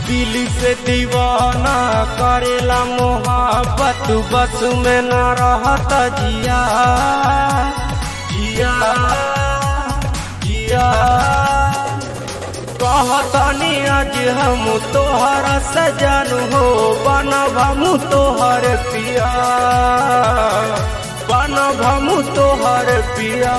दिल से दीवाना करेला मोहब्बत बस में न रहता जिया जिया जिया। कहतानी आज हम तोहर सजन हो बनब हम तोहर पिया बनब हम तोहर पिया।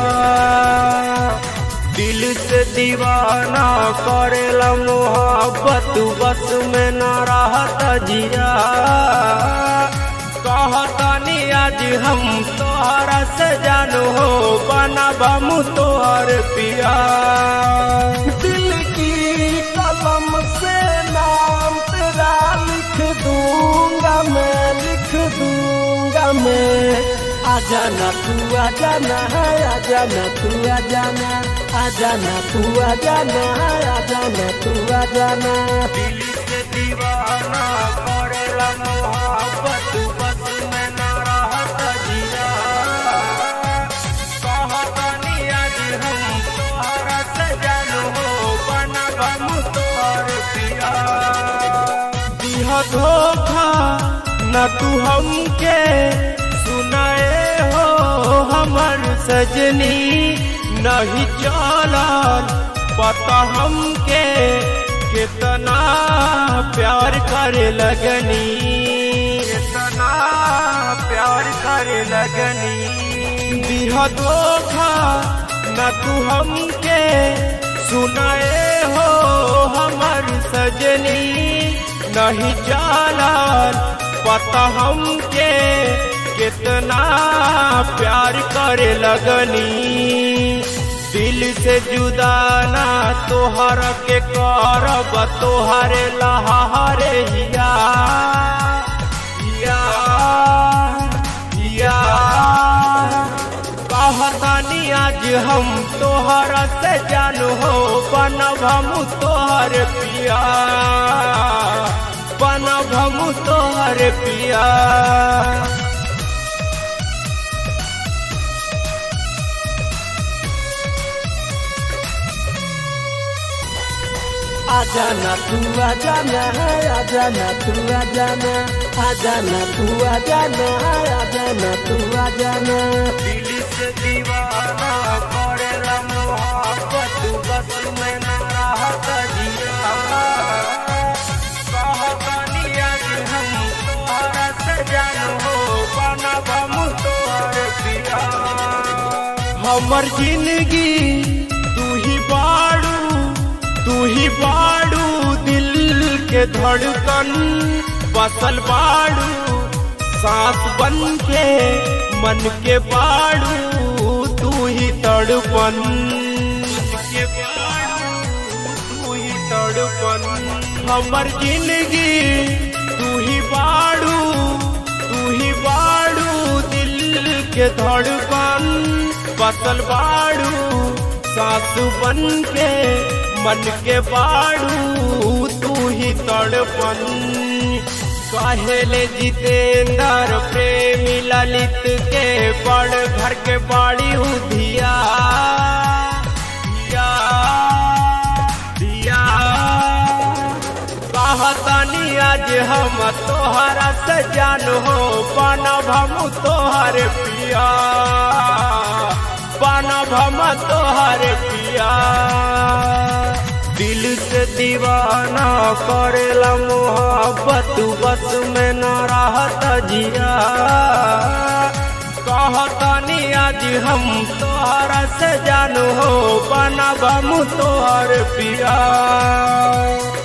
दिल से दीवाना करेला मोहब्बत बस में न रहता जिया। कहतानी आज हम तोहरा सजन हो बनब हम तोहर पिया। दिल की कलम से नाम तेरा लिख दूंगा मैं। आजा ना तू आजा ना आजा ना तू आजा ना आजा ना तू आजा ना आजा ना तू आजा ना। दिल से दीवाना करेला मोहब्बत बस में न रहता जिया। कहतानी आज हम तोहरा सजन हो बनब हम तोहर पिया। दिहा धोखा न तू हमके सुनाए हो हमर सजनी नहीं चलल पता हमके कितना प्यार करे लगनी कितना प्यार करे लगनी। दिहा धोखा न तू हमके सुनाए हो हमर सजनी नहीं चलल पता हमके कितना प्यार करे लगनी। दिल से जुदा ना तोहर के करब तोहरे लहारे हिया हिया हिया। कहतानी आज हम तोहरा से जानू हो बनब हम तोहर पिया बनब हम तोहर पिया। आजा ना तू आजा ना आजा ना तू आजा ना आजा ना तू आजा ना आजा ना तू आजा ना। दिल से दीवाना करेला मोहब्बत बस में न रहता जिया। कहतानी आज हम तोहरा सजन हो बनब हम तोहर पिया। हमर जिंदगी तू ही बाड़ू दिल के धड़कन बसल बाड़ू सांस बन के मन के बाड़ू तू ही तड़पन के बाड़ू तू ही तड़पन। हमर जिंदगी तू ही बाड़ू दिल के धड़कन बसल बाड़ू सांस बन के मन के बाड़ू तू ही तड़पन। कहेले जितेंद्र प्रेमी ललित के बड़ घर के बाड़ी उधिया दिया दिया। कहतानी आज हम तोहरा सजन हो बनब हम तोहर पिया बनब हम तोहर पिया। दिल से दीवाना करेला मोहब्बत बस में न रहता जिया। कहतानी आज हम तोहरा से जानू हो बनब हम तोहर पिया।